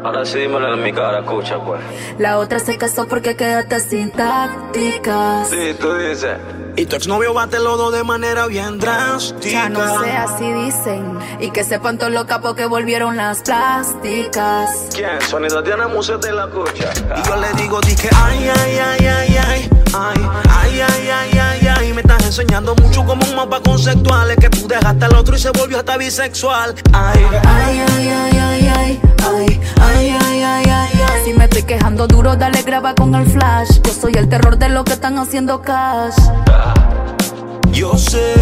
Ahora sí dímelo en mi cara, escucha pues. La otra se casó porque quedaste sin tácticas. Sí, tú dices. Y tu exnovio bate lodo de manera bien drástica. Ya no sé, así dicen. Y que sepan todos los capos que volvieron las plásticas. ¿Quién? Sonido tiene música de la escucha. Y yo le digo, dije, ay, ay, ay, ay, ay. Ay, ay, ay, ay, ay, ay. Me estás enseñando mucho como un mapa conceptual. Es que tú dejaste al otro y se volvió hasta bisexual. Ay, ay, ay, ay, ay, ay. Ay, ay, ay, ay, ay, ay. Si me estoy quejando duro, dale graba con el flash. Yo soy el terror de lo que están haciendo cash. Yo sé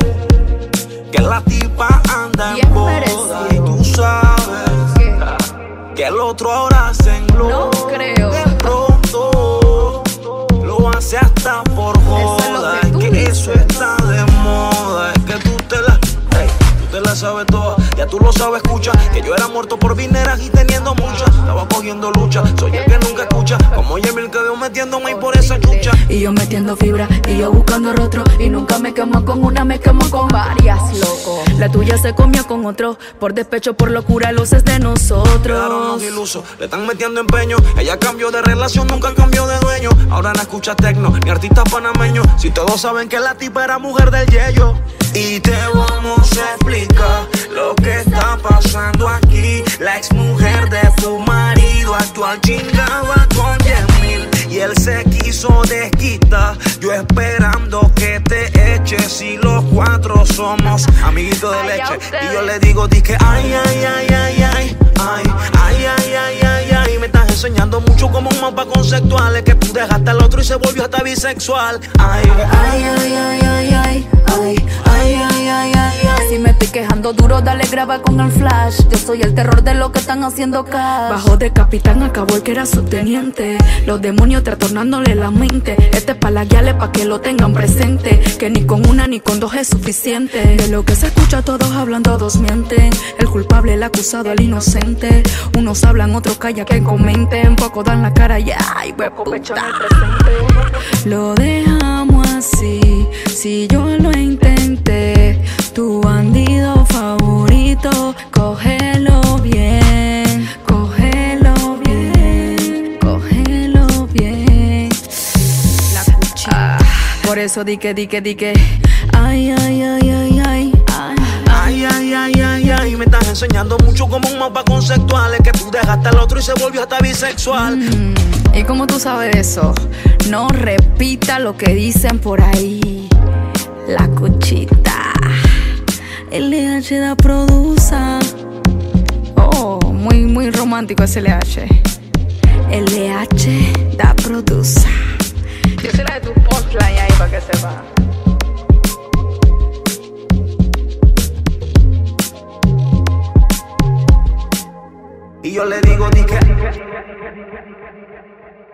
que la tipa anda Bien en boda merecido. y tú sabes que el otro ahora se engloba. No creo. De pronto lo hace hasta por joda. Eso es lo que Es tú que dices. eso está de moda. Es que tú te la sabes toda. Ya tú lo sabes, escucha. Que yo era muerto por vineras y teniendo muchas. Estaba cogiendo lucha. Soy el que nunca escucha. Como Yemil que veo metiéndome ahí por esa chucha. Y yo metiendo fibra, y yo buscando rostro. Y nunca me quemo con una, me quemo con varias, loco. La tuya se comió con otro. Por despecho, por locura, luces de Quedaron nosotros. los ilusos, le están metiendo empeño. Ella cambió de relación, nunca cambió de dueño. Ahora no escucha tecno, ni artistas panameños. Si todos saben que la tipa era mujer del yello. Y te vamos a explicar lo que está pasando aquí. La ex mujer de tu marido actual chingaba con Yemil y él se quiso desquitar. Yo esperando que te eches y los cuatro somos amiguitos de leche. Y yo le digo, dije, ay, ay, ay, ay, ay. Ay, ay, ay, ay, ay, ay. Me estás enseñando mucho como un mapa conceptual. Es que tú dejaste al otro y se volvió hasta bisexual. Ay, Ay, ay, ay, ay, ay. Ay, ay, ay, ay, ay, ay. Si me estoy quejando duro, dale graba con el flash. Yo soy el terror de lo que están haciendo cash. Bajo de capitán, acabó el que era subteniente. Los demonios trastornándole la mente. Este es pa' la guiales pa' que lo tengan presente. Que ni con una ni con dos es suficiente. De lo que se escucha todos hablan, todos mienten. El culpable, el acusado, el inocente. Unos hablan, otros callan, que comenten. Poco dan la cara y ay, puta. Lo dejamos así. Si yo lo intenté, tu bandido favorito, cógelo bien, cógelo bien, cógelo bien. La cuchilla. Por eso di que, ay, ay, ay, ay, ay, ay. ay, ay, ay, ay, ay. Me estás enseñando mucho como un mapa conceptual. Es que tú dejaste al otro y se volvió hasta bisexual. ¿Y cómo tú sabes eso? No repita lo que dicen por ahí. La cuchita. LH da produza. Oh, muy romántico ese LH. LH da produza. Yo soy la de tu punchline ahí para que sepa. Y yo le digo, dije.